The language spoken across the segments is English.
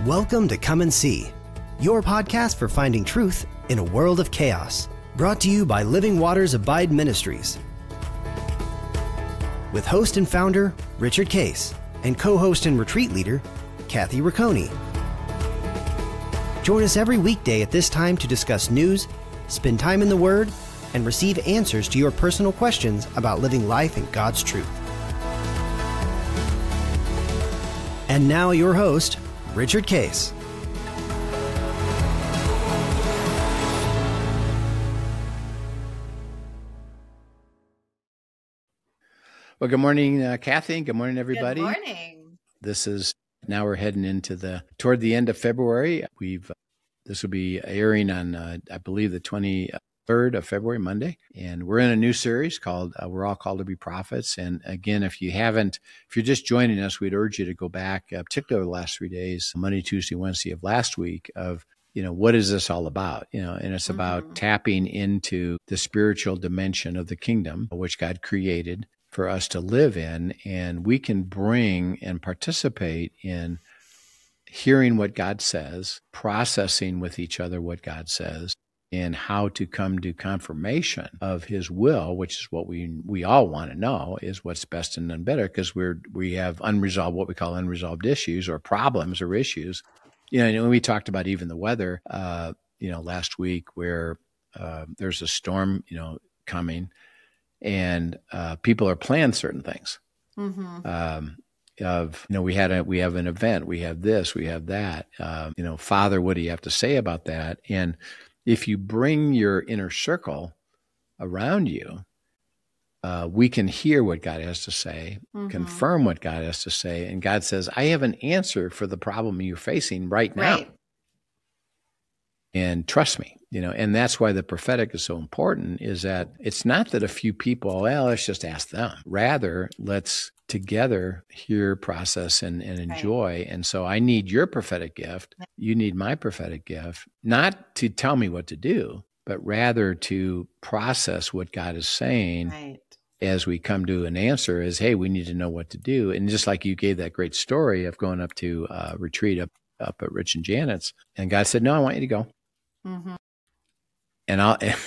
Welcome to Come and See, your podcast for finding truth in a world of chaos. Brought to you by Living Waters Abide Ministries. With host and founder, Richard Case, and co-host and retreat leader, Kathy Riccone. Join us every weekday at this time to discuss news, spend time in the Word, and receive answers to your personal questions about living life in God's truth. And now your host, Richard Case. Well, good morning, Kathy. Good morning, everybody. Good morning. Now we're heading toward the end of February. This will be airing on, I believe, the 23rd of February, Monday. And we're in a new series called We're All Called to Be Prophets. And again, if you're just joining us, we'd urge you to go back, particularly the last 3 days, Monday, Tuesday, Wednesday of last week, of what is this all about? And it's about tapping into the spiritual dimension of the kingdom, which God created for us to live in, and we can bring and participate in hearing what God says, processing with each other what God says, and how to come to confirmation of His will, which is what we all want to know is what's best and none better, because we have what we call unresolved issues or problems or issues. And we talked about even the weather, last week, where there's a storm, coming. And people are planning certain things. Mm-hmm. We have an event, we have this, we have that. Father, what do you have to say about that? And if you bring your inner circle around you, we can hear what God has to say, confirm what God has to say, and God says, "I have an answer for the problem you're facing right now." Right. And trust me, and that's why the prophetic is so important, is that it's not that a few people, let's just ask them. Rather, let's together hear, process, and enjoy. Right. And so I need your prophetic gift. You need my prophetic gift, not to tell me what to do, but rather to process what God is saying. Right. As we come to an answer is, hey, we need to know what to do. And just like you gave that great story of going up to retreat up at Rich and Janet's, and God said, "No, I want you to go." Mm-hmm. And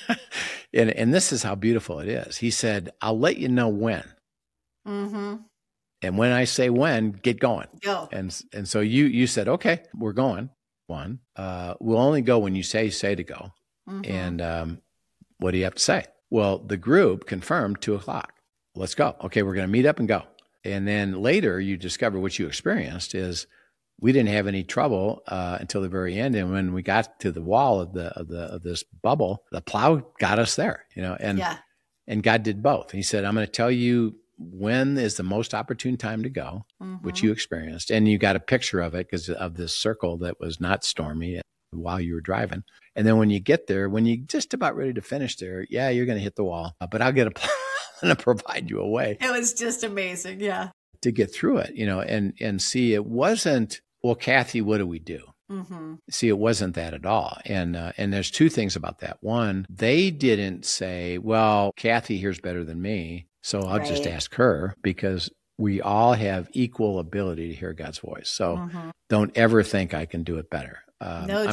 and this is how beautiful it is. He said, "I'll let you know when." Mm-hmm. And when I say when, get going. Go. And so you said, "Okay, we're going." We'll only go when you say to go. Mm-hmm. And what do you have to say? Well, the group confirmed 2:00. Let's go. Okay, we're going to meet up and go. And then later you discover what you experienced is, we didn't have any trouble until the very end, and when we got to the wall of this bubble, the plow got us there. And God did both. He said, "I'm going to tell you when is the most opportune time to go," which you experienced, and you got a picture of it because of this circle that was not stormy while you were driving. And then when you get there, when you're just about ready to finish there, you're going to hit the wall, but I'll get a plow and provide you a way. It was just amazing, to get through it, and see, it wasn't, "Well, Kathy, what do we do?" Mm-hmm. See, it wasn't that at all. And there's two things about that. One, they didn't say, "Well, Kathy here's better than me, so I'll just ask her," because we all have equal ability to hear God's voice. So don't ever think I can do it better. No,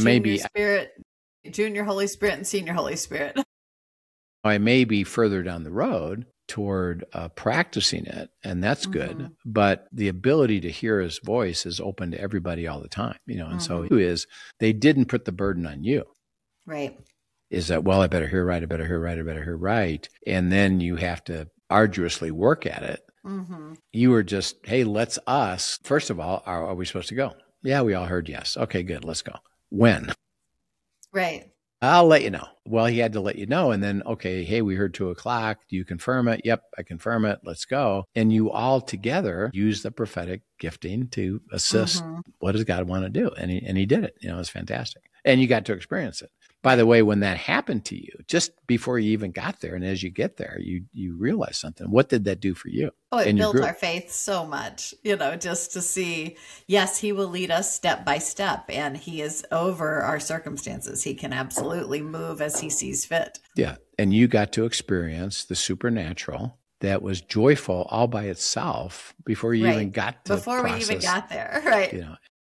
junior Holy Spirit and senior Holy Spirit. I may be further down the road toward practicing it, and that's good. But the ability to hear His voice is open to everybody all the time, and so they didn't put the burden on you. Right. Is that, well, I better hear right, I better hear right, I better hear right. And then you have to arduously work at it. Mm-hmm. You were just, hey, first of all, are we supposed to go? Yeah, we all heard yes. Okay, good, let's go. When? Right. I'll let you know. Well, he had to let you know. And then, okay, hey, we heard 2:00. Do you confirm it? Yep, I confirm it. Let's go. And you all together use the prophetic gifting to assist. What does God want to do? And he did it. It was fantastic. And you got to experience it. By the way, when that happened to you, just before you even got there, and as you get there, you realize something. What did that do for you? Oh, it built our faith so much, just to see, yes, He will lead us step by step, and He is over our circumstances. He can absolutely move as He sees fit. Yeah, and you got to experience the supernatural that was joyful all by itself before you even got to before process, we even got there, right?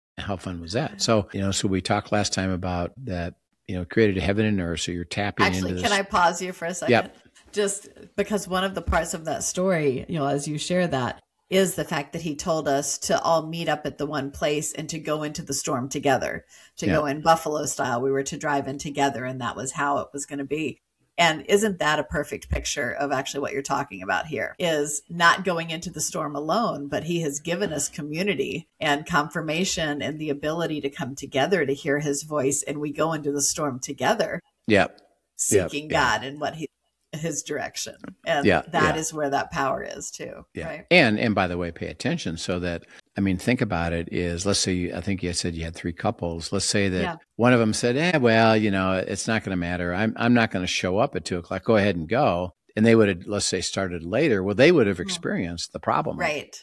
How fun was that? So, so we talked last time about that, created heaven and earth. So you're tapping into Actually, this. can I pause you for a second? Yep. Just because one of the parts of that story, as you share that, is the fact that he told us to all meet up at the one place and to go into the storm together, to go in Buffalo style. We were to drive in together, and that was how it was going to be. And isn't that a perfect picture of actually what you're talking about here, is not going into the storm alone, but he has given us community and confirmation and the ability to come together to hear his voice. And we go into the storm together, seeking God and what his direction. And that is where that power is too. Yeah. Right. And by the way, pay attention so that, think about it is, let's say, I think you said you had 3 couples. Let's say that one of them said, it's not going to matter. I'm not going to show up at 2:00. Go ahead and go. And they would have, let's say, started later. Well, they would have experienced the problem. Right.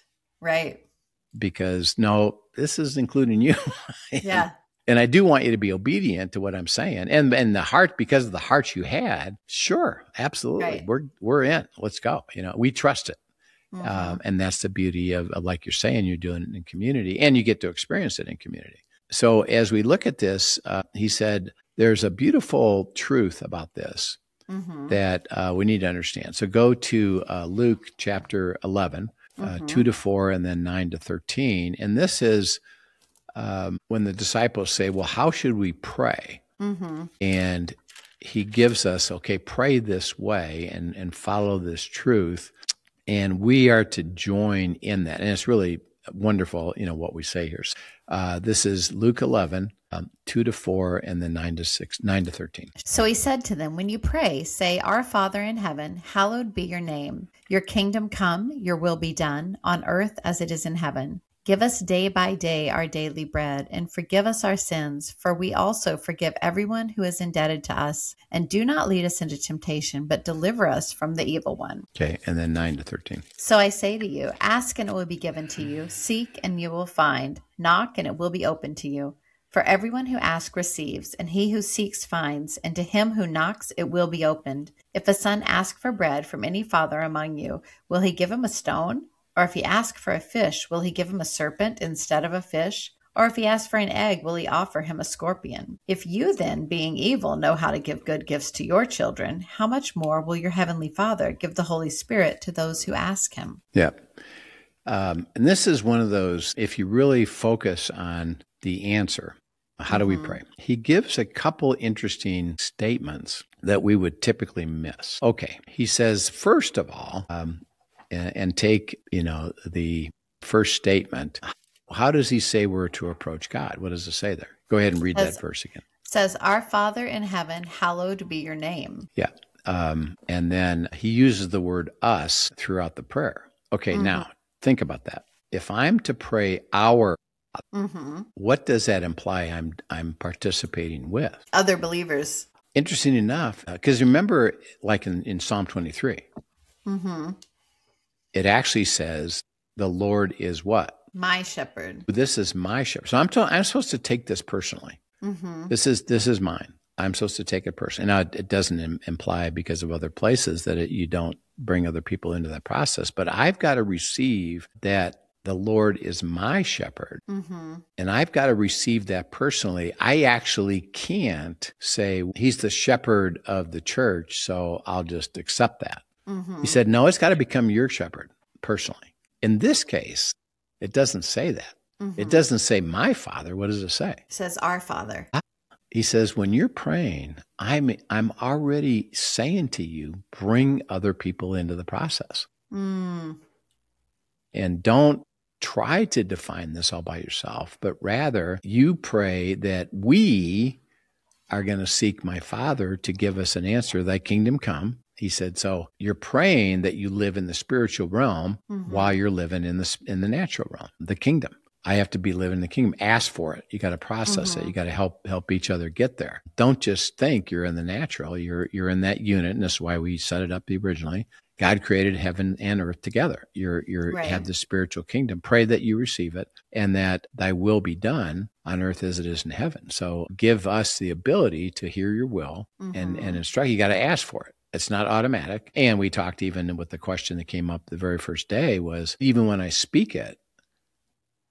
Because no, this is including you. Yeah. And I do want you to be obedient to what I'm saying. And the heart, because of the heart you had, sure, absolutely. Right. We're in. Let's go. We trust it. Mm-hmm. And that's the beauty of, like you're saying, you're doing it in community and you get to experience it in community. So as we look at this, he said, there's a beautiful truth about this that we need to understand. So go to Luke chapter 11, 2-4, and then 9-13. And this is when the disciples say, well, how should we pray? And he gives us, pray this way and follow this truth. And we are to join in that. And it's really wonderful, what we say here. This is Luke 11, 2-4, and then 9-13. So he said to them, when you pray, say, Our Father in heaven, hallowed be your name. Your kingdom come, your will be done, on earth as it is in heaven. Give us day by day our daily bread, and forgive us our sins, for we also forgive everyone who is indebted to us. And do not lead us into temptation, but deliver us from the evil one. Okay, and then 9-13. So I say to you, ask and it will be given to you. Seek and you will find. Knock and it will be opened to you. For everyone who asks receives, and he who seeks finds, and to him who knocks it will be opened. If a son asks for bread from any father among you, will he give him a stone? Or if he asks for a fish, will he give him a serpent instead of a fish? Or if he asks for an egg, will he offer him a scorpion? If you then, being evil, know how to give good gifts to your children, how much more will your heavenly Father give the Holy Spirit to those who ask him? Yeah. And this is one of those, if you really focus on the answer, how do we pray? He gives a couple interesting statements that we would typically miss. Okay. He says, first of all, and take, the first statement. How does he say we're to approach God? What does it say there? Go ahead and read that verse again. It says, Our Father in heaven, hallowed be your name. Yeah. And then he uses the word us throughout the prayer. Okay, now think about that. If I'm to pray our, what does that imply I'm participating with? Other believers. Interesting enough, because remember, like in Psalm 23, it actually says, the Lord is what? My shepherd. This is my shepherd. So I'm supposed to take this personally. This is mine. I'm supposed to take it personally. Now, it doesn't imply because of other places that you don't bring other people into that process. But I've got to receive that the Lord is my shepherd. And I've got to receive that personally. I actually can't say he's the shepherd of the church, so I'll just accept that. He said, no, it's got to become your shepherd personally. In this case, it doesn't say that. It doesn't say my Father. What does it say? It says our Father. He says, when you're praying, I'm already saying to you, bring other people into the process. And don't try to define this all by yourself, but rather you pray that we are going to seek my Father to give us an answer, thy kingdom come. He said, so you're praying that you live in the spiritual realm while you're living in the natural realm, the kingdom. I have to be living in the kingdom. Ask for it. You got to process it. You got to help each other get there. Don't just think you're in the natural. You're in that unit, and that's why we set it up originally. God created heaven and earth together. You have the spiritual kingdom. Pray that you receive it, and that thy will be done on earth as it is in heaven. So give us the ability to hear your will and instruct. You got to ask for it. It's not automatic. And we talked even with the question that came up the very first day was, even when I speak it,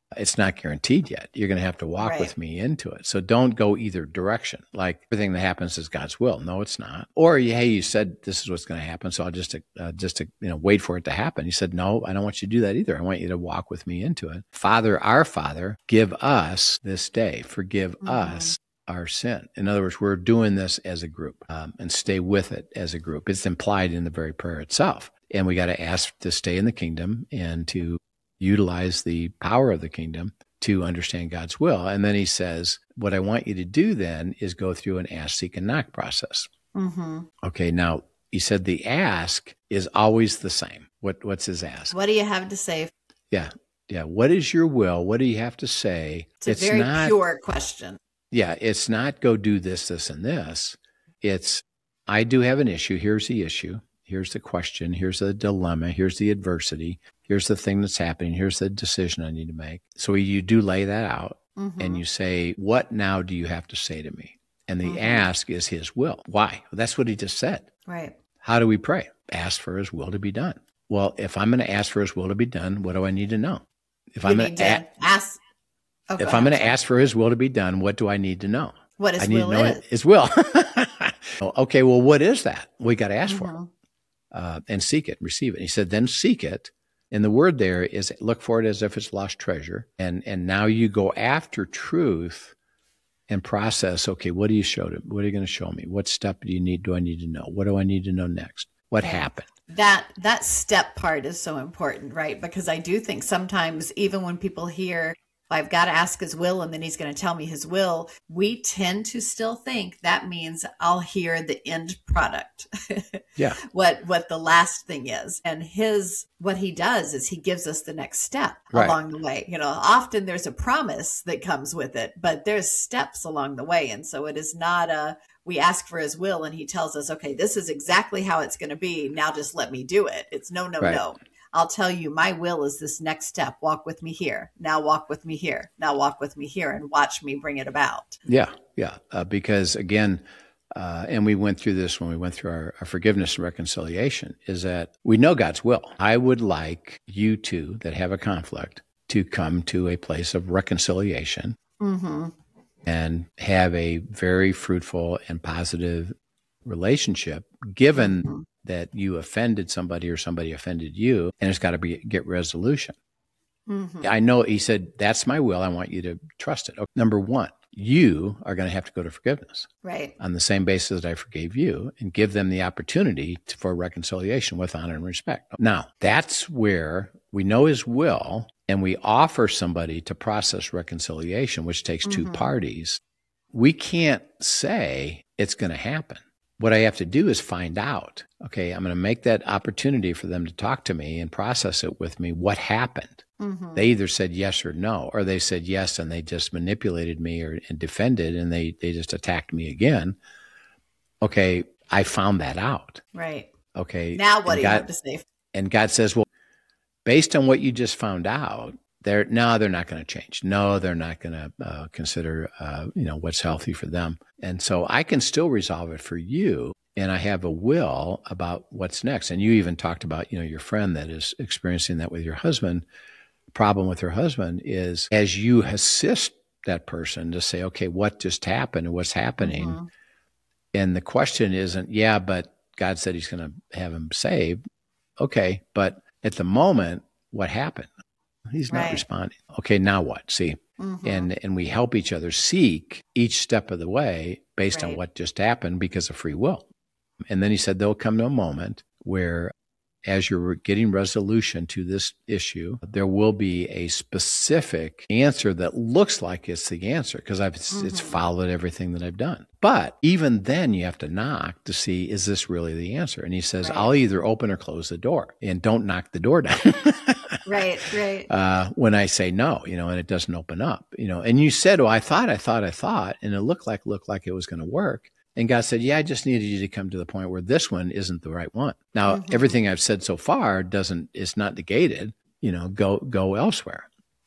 It's not guaranteed yet. You're going to have to walk with me into it. So don't go either direction. Like everything that happens is God's will. No, it's not. Or, hey, you said this is what's going to happen, so I'll just wait for it to happen. He said, no, I don't want you to do that either. I want you to walk with me into it. Father, our Father, give us this day. Forgive us our sin. In other words, we're doing this as a group, and stay with it as a group. It's implied in the very prayer itself. And we got to ask to stay in the kingdom and to utilize the power of the kingdom to understand God's will. And then he says, what I want you to do then is go through an ask, seek, and knock process. Okay, now he said the ask is always the same. What's his ask? What do you have to say? Yeah. What is your will? What do you have to say? It's a very pure question. Yeah, it's not go do this, this, and this. It's, I do have an issue. Here's the issue. Here's the question. Here's the dilemma. Here's the adversity. Here's the thing that's happening. Here's the decision I need to make. So you do lay that out and you say, what now do you have to say to me? And the ask is his will. Why? Well, that's what he just said. Right. How do we pray? Ask for his will to be done. Well, if I'm going to ask for his will to be done, what do I need to know? If I'm going to ask, if I'm going to ask for his will to be done, what do I need to know? What his will is. His will. Okay, well, what is that? We got to ask for it. And seek it, receive it. And he said, then seek it. And the word there is look for it as if it's lost treasure. And now you go after truth and process, okay, what are you going to show me? What step do I need to know? What do I need to know next? What happened? That step part is so important, right? Because I do think sometimes even when people hear, I've got to ask his will and then he's going to tell me his will, we tend to still think that means I'll hear the end product. Yeah. What the last thing is. And what he does is he gives us the next step along the way. Often there's a promise that comes with it, but there's steps along the way. And so it is not we ask for his will and he tells us, okay, this is exactly how it's going to be. Now just let me do it. It's no. I'll tell you, my will is this next step. Walk with me here. Now walk with me here. Now walk with me here and watch me bring it about. Yeah. Because again, and we went through this when we went through our forgiveness and reconciliation, is that we know God's will. I would like you two that have a conflict to come to a place of reconciliation and have a very fruitful and positive relationship, given that you offended somebody or somebody offended you, and it's got to get resolution. I know he said, that's my will. I want you to trust it. Okay, number one, you are going to have to go to forgiveness. Right. On the same basis that I forgave you, and give them the opportunity for reconciliation with honor and respect. Now, that's where we know his will, and we offer somebody to process reconciliation, which takes two parties. We can't say it's going to happen. What I have to do is find out, okay, I'm going to make that opportunity for them to talk to me and process it with me. What happened? They either said yes or no, or they said yes and they just manipulated me and defended and they just attacked me again. Okay, I found that out. Right. Okay. Now what do you have to say? And God says, well, based on what you just found out, they're not going to change. No, they're not going to consider, what's healthy for them. And so I can still resolve it for you. And I have a will about what's next. And you even talked about, your friend that is experiencing that with your husband. Problem with her husband is as you assist that person to say, okay, what just happened and what's happening? And the question isn't, yeah, but God said he's going to have him saved. Okay. But at the moment, what happened? He's not responding. Okay, now what? See, and we help each other seek each step of the way based on what just happened because of free will. And then he said there'll come a moment where as you're getting resolution to this issue, there will be a specific answer that looks like it's the answer because it's followed everything that I've done. But even then you have to knock to see, is this really the answer? And he says, I'll either open or close the door, and don't knock the door down. Right. When I say no, and it doesn't open up, and you said, oh, I thought, and it looked like it was going to work. And God said, yeah, I just needed you to come to the point where this one isn't the right one. Now, everything I've said so far it's not negated, go elsewhere.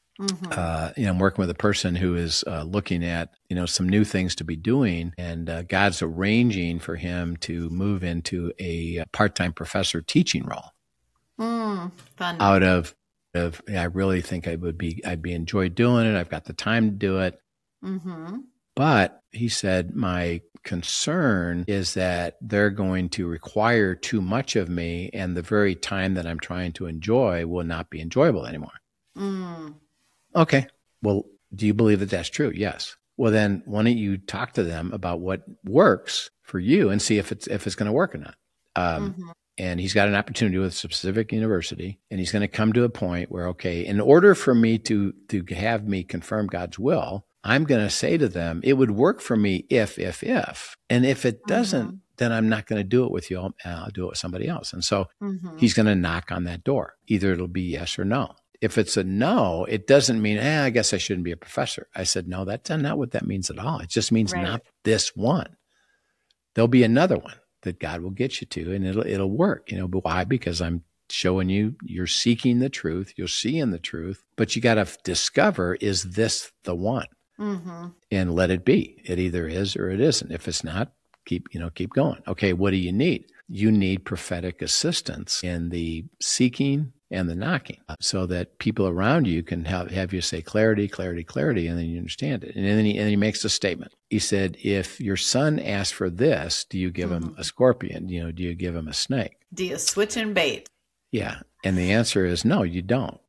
I'm working with a person who is looking at, some new things to be doing, and God's arranging for him to move into a part-time professor teaching role. Fun. Out of I really think I'd be enjoyed doing it. I've got the time to do it. Mm-hmm. But he said, my concern is that they're going to require too much of me, and the very time that I'm trying to enjoy will not be enjoyable anymore. Mm. Okay. Well, do you believe that that's true? Yes. Well, then why don't you talk to them about what works for you and see if it's going to work or not. And he's got an opportunity with a specific university, and he's going to come to a point where, okay, in order for me to have me confirm God's will, I'm going to say to them, it would work for me if. And if it doesn't, then I'm not going to do it with you. I'll do it with somebody else. And so he's going to knock on that door. Either it'll be yes or no. If it's a no, it doesn't mean, I guess I shouldn't be a professor. I said, no, that's not what that means at all. It just means not this one. There'll be another one that God will get you to, and it'll work. But why? Because I'm showing you're seeking the truth, you're seeing the truth, but you got to discover, is this the one? And let it be. It either is or it isn't. If it's not, keep going. Okay, what do you need? You need prophetic assistance in the seeking and the knocking, so that people around you can have you say clarity, clarity, clarity, and then you understand it. And then he makes a statement. He said, if your son asks for this, do you give him a scorpion? Do you give him a snake? Do you switch and bait? Yeah. And the answer is no, you don't.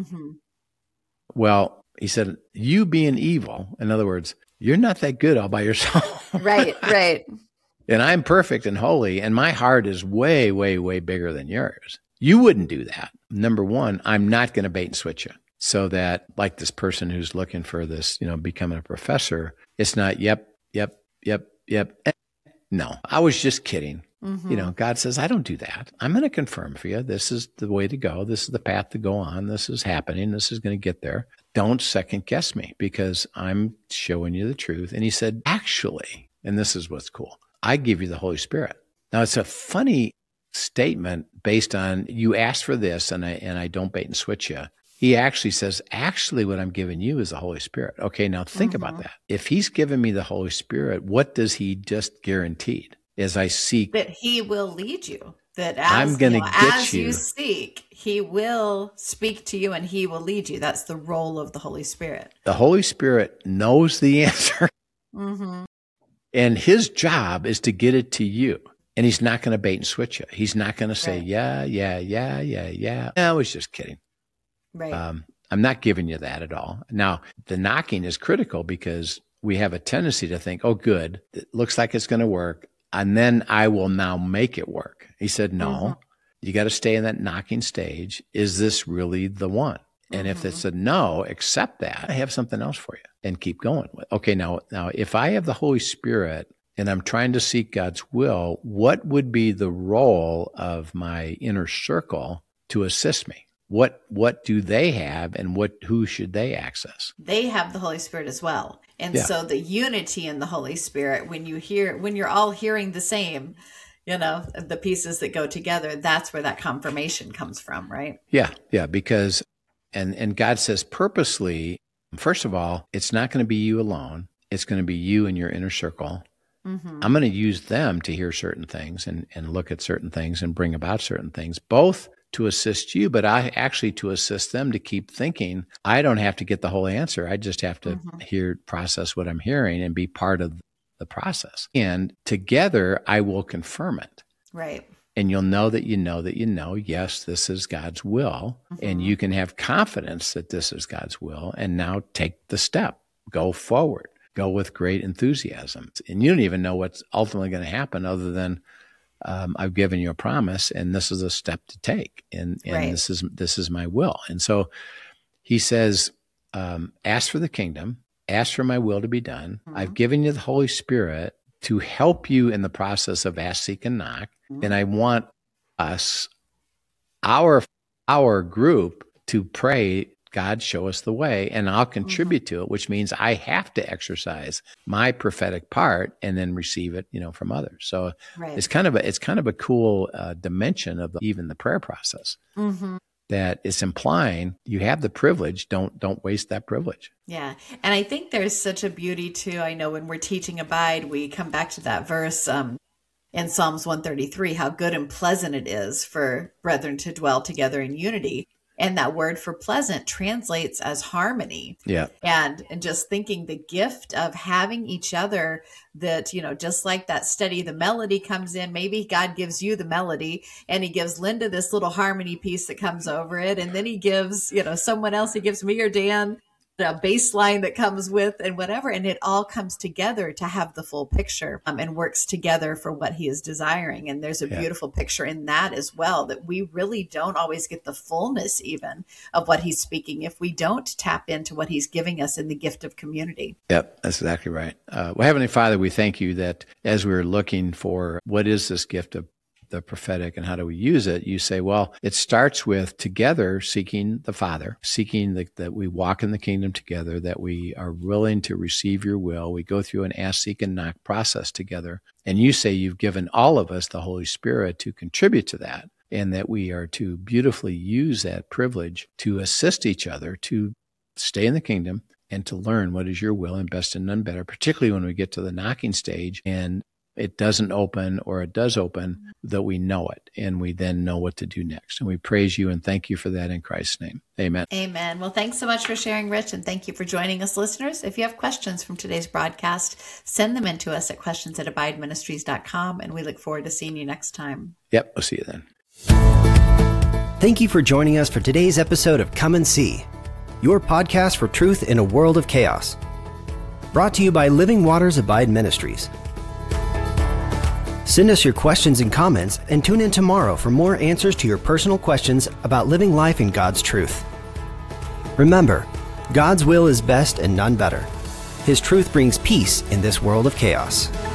Well, he said, you being evil, in other words, you're not that good all by yourself. Right. And I'm perfect and holy, and my heart is way, way, way bigger than yours. You wouldn't do that. Number one, I'm not going to bait and switch you. So that, like this person who's looking for this, becoming a professor, it's not, yep. No, I was just kidding. God says, I don't do that. I'm going to confirm for you. This is the way to go. This is the path to go on. This is happening. This is going to get there. Don't second guess me, because I'm showing you the truth. And he said, actually, and this is what's cool, I give you the Holy Spirit. Now, it's a funny statement based on, you asked for this and I don't bait and switch you. He actually says, actually, what I'm giving you is the Holy Spirit. Okay, now think about that. If he's given me the Holy Spirit, what does he just guaranteed? As I seek, that he will lead you. That I'm going to get as you seek, he will speak to you and he will lead you. That's the role of the Holy Spirit. The Holy Spirit knows the answer. And his job is to get it to you. And he's not going to bait and switch you. He's not going to say, yeah. I was just kidding. Right. I'm not giving you that at all. Now, the knocking is critical because we have a tendency to think, oh, good, it looks like it's going to work, and then I will now make it work. He said, no, you got to stay in that knocking stage. Is this really the one? And if it's a no, accept that. I have something else for you and keep going. Okay, now, if I have the Holy Spirit and I'm trying to seek God's will, what would be the role of my inner circle to assist me? What do they have, and who should they access? They have the Holy Spirit as well. And so the unity in the Holy Spirit, when you're all hearing the same, the pieces that go together, that's where that confirmation comes from, right? Yeah, because and God says purposely, first of all, it's not going to be you alone. It's going to be you and your inner circle. I'm going to use them to hear certain things and look at certain things and bring about certain things, both to assist you, but I actually to assist them to keep thinking. I don't have to get the whole answer. I just have to process what I'm hearing and be part of the process. And together, I will confirm it. Right. And you'll know that you know that you know, yes, this is God's will. And you can have confidence that this is God's will. And now take the step. Go forward. Go with great enthusiasm. And you don't even know what's ultimately going to happen other than I've given you a promise, and this is a step to take, and this is my will. And so he says, ask for the kingdom, ask for my will to be done. I've given you the Holy Spirit to help you in the process of ask, seek, and knock. And I want us, our group, to pray, God, show us the way, and I'll contribute to it, which means I have to exercise my prophetic part and then receive it, from others. So it's kind of a cool dimension of even the prayer process. That it's implying you have the privilege. Don't waste that privilege. Yeah, and I think there's such a beauty too. I know when we're teaching Abide, we come back to that verse in Psalms 133, how good and pleasant it is for brethren to dwell together in unity. And that word for pleasant translates as harmony. Yeah. And just thinking the gift of having each other, that, just like that study, the melody comes in, maybe God gives you the melody and he gives Linda this little harmony piece that comes over it. And then he gives, someone else, he gives me or Dan a bass line that comes with and whatever. And it all comes together to have the full picture and works together for what he is desiring. And there's a beautiful picture in that as well, that we really don't always get the fullness even of what he's speaking if we don't tap into what he's giving us in the gift of community. Yep, that's exactly right. Well, Heavenly Father, we thank you that as we're looking for what is this gift of the prophetic and how do we use it, you say, well, it starts with together seeking the Father, seeking that we walk in the kingdom together, that we are willing to receive your will. We go through an ask, seek, and knock process together. And you say you've given all of us the Holy Spirit to contribute to that, and that we are to beautifully use that privilege to assist each other to stay in the kingdom and to learn what is your will and best and none better, particularly when we get to the knocking stage and it doesn't open or it does open, that we know it and we then know what to do next. And we praise you and thank you for that in Christ's name. Amen. Amen. Well, thanks so much for sharing, Rich, and thank you for joining us, listeners. If you have questions from today's broadcast, send them in to us at questions@abideministries.com, and we look forward to seeing you next time. Yep, we'll see you then. Thank you for joining us for today's episode of Come and See, your podcast for truth in a world of chaos. Brought to you by Living Waters Abide Ministries. Send us your questions and comments and tune in tomorrow for more answers to your personal questions about living life in God's truth. Remember, God's will is best and none better. His truth brings peace in this world of chaos.